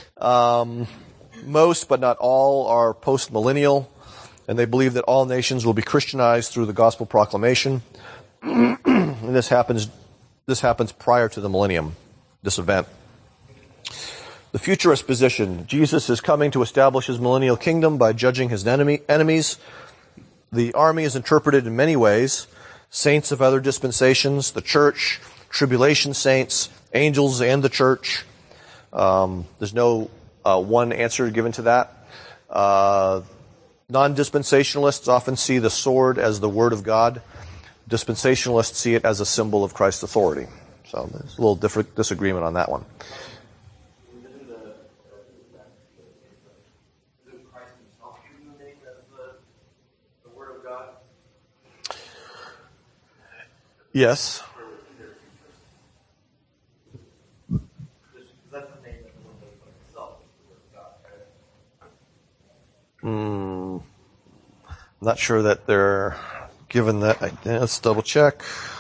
Speaker 1: Most, but not all, are post-millennial, and they believe that all nations will be Christianized through the gospel proclamation. And this happens prior to the millennium, this event. The futurist position: Jesus is coming to establish his millennial kingdom by judging his enemies. The army is interpreted in many ways: saints of other dispensations, the church, tribulation saints, angels, and the church. There's no one answer given to that. Non-dispensationalists often see the sword as the word of God. Dispensationalists see it as a symbol of Christ's authority. So there's a little different disagreement on that one. Yes. I'm not sure that they're given that. Let's double check.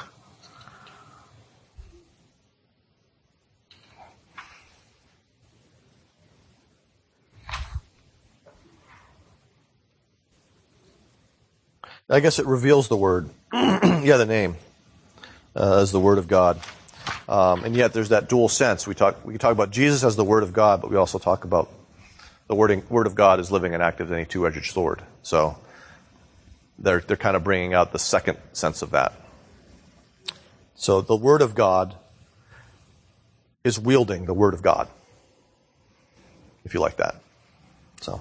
Speaker 1: I guess it reveals the word. Yeah, the name as the word of God. And yet there's that dual sense. We can talk about Jesus as the word of God, but we also talk about the word of God is living and active as any two-edged sword. So they're kind of bringing out the second sense of that. So the word of God is wielding the word of God, if you like that. So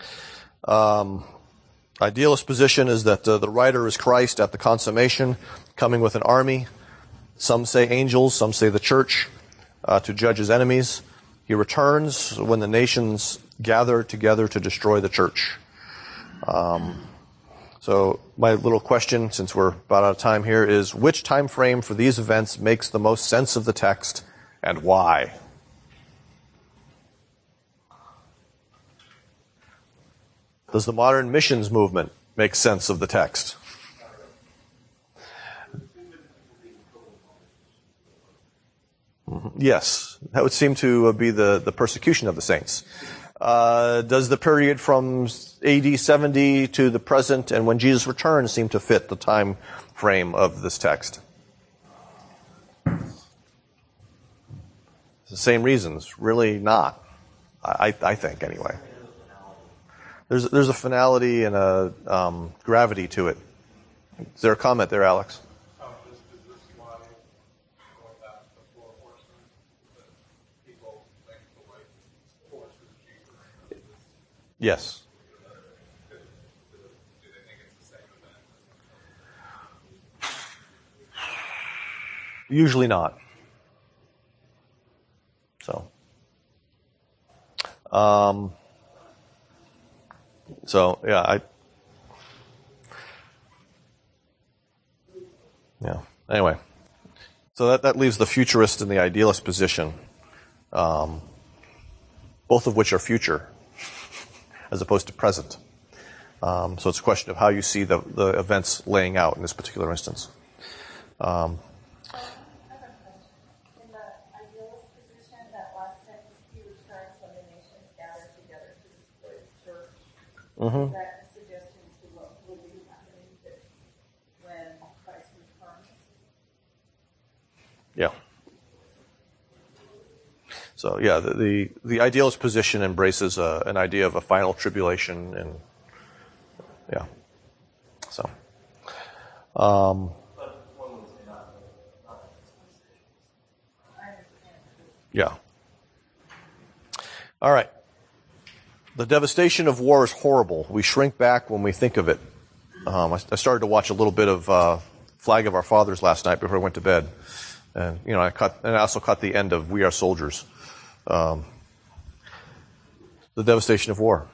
Speaker 1: idealist position is that the writer is Christ at the consummation, coming with an army. Some say angels, some say the church, to judge his enemies. He returns when the nations gather together to destroy the church. So my little question, since we're about out of time here, is which time frame for these events makes the most sense of the text, and why? Does the modern missions movement make sense of the text? Yes, that would seem to be the persecution of the saints. Does the period from AD 70 to the present and when Jesus returns seem to fit the time frame of this text? The same reasons. Really not. I think, anyway. There's a finality and a gravity to it. Is there a comment there, Alex?
Speaker 6: Is this why, going back to the four horsemen, that people think the white horse is cheaper?
Speaker 1: Yes.
Speaker 6: Do they think it's the same event?
Speaker 1: Usually not. So, Anyway, so that leaves the futurist and the idealist position, both of which are future, as opposed to present. So it's a question of how you see the events laying out in this particular instance.
Speaker 4: I have a question. In the idealist position, that last sentence, he returns when the nations gather together to destroy the church. Is that a suggestion to what will be happening when Christ returns?
Speaker 1: Yeah. So the idealist position embraces an idea of a final tribulation, and so. Yeah. All right. The devastation of war is horrible. We shrink back when we think of it. I started to watch a little bit of Flag of Our Fathers last night before I went to bed, and I also caught the end of We Are Soldiers. The devastation of war.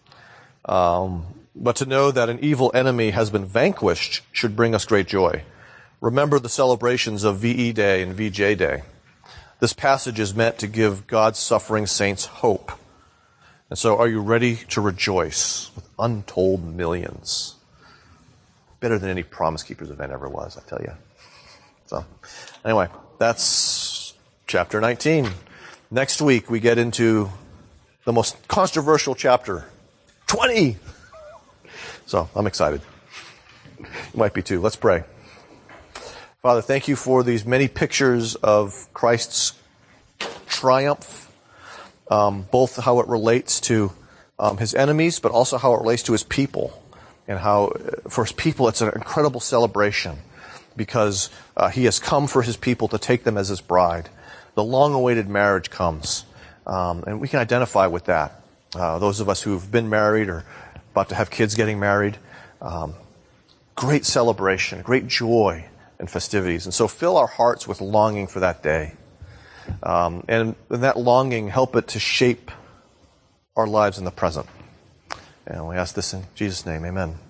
Speaker 1: But to know that an evil enemy has been vanquished should bring us great joy. Remember the celebrations of VE Day and VJ Day. This passage is meant to give God's suffering saints hope. And so are you ready to rejoice with untold millions? Better than any Promise Keepers event ever was, I tell you. So, anyway, that's chapter 19. Next week we get into the most controversial chapter, 20. So, I'm excited. You might be too. Let's pray. Father, thank you for these many pictures of Christ's triumph, both how it relates to his enemies, but also how it relates to his people. And how, for his people, it's an incredible celebration because he has come for his people to take them as his bride. The long-awaited marriage comes, and we can identify with that. Those of us who've been married or about to have kids getting married, great celebration, great joy and festivities. And so fill our hearts with longing for that day. And that longing, help it to shape our lives in the present. And we ask this in Jesus' name, amen.